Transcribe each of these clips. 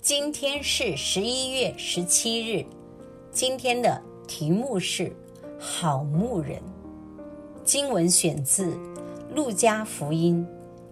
今天是11月17日，今天的题目是好牧人。经文选自路加福音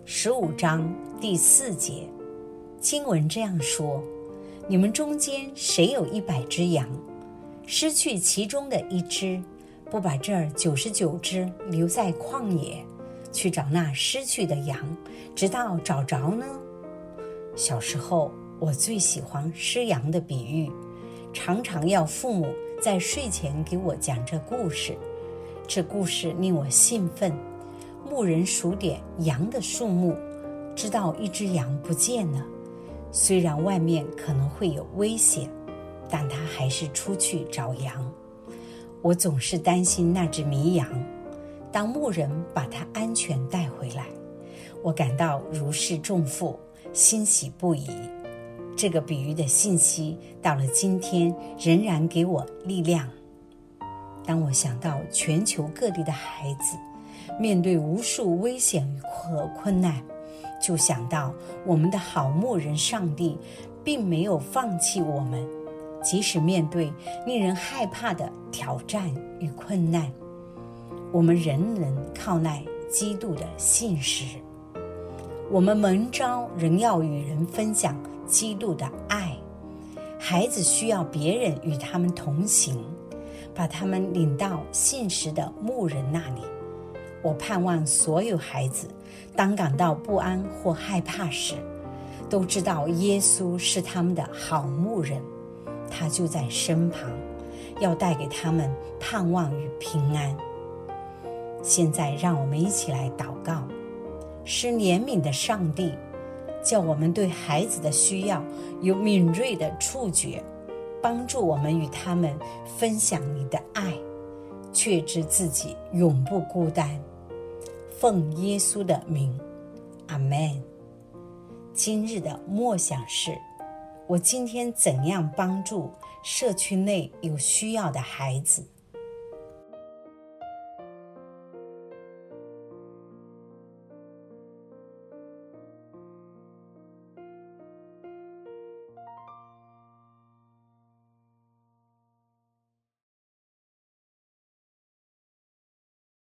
15章第4节。经文这样说：你们中间谁有100只羊，失去其中的一只，不把这99只留在旷野，去找那失去的羊，直到找着呢？小时候我最喜欢失羊的比喻，常常要父母在睡前给我讲这故事。这故事令我兴奋。牧人数点羊的数目，知道一只羊不见了。虽然外面可能会有危险，但他还是出去找羊。我总是担心那只迷羊。当牧人把它安全带回来，我感到如释重负，欣喜不已。这个比喻的信息到了今天仍然给我力量。当我想到全球各地的孩子面对无数危险和困难，就想到我们的好牧人上帝并没有放弃我们，即使面对令人害怕的挑战与困难，我们仍能靠赖基督的信实。我们蒙召仍要与人分享基督的爱。孩子需要别人与他们同行，把他们领到信实的牧人那里。我盼望所有孩子当感到不安或害怕时，都知道耶稣是他们的好牧人，他就在身旁，要带给他们盼望与平安。现在让我们一起来祷告。是怜悯的上帝，叫我们对孩子的需要有敏锐的触觉，帮助我们与他们分享你的爱，确知自己永不孤单。奉耶稣的名，阿们。今日的默想是：我今天怎样帮助社区内有需要的孩子？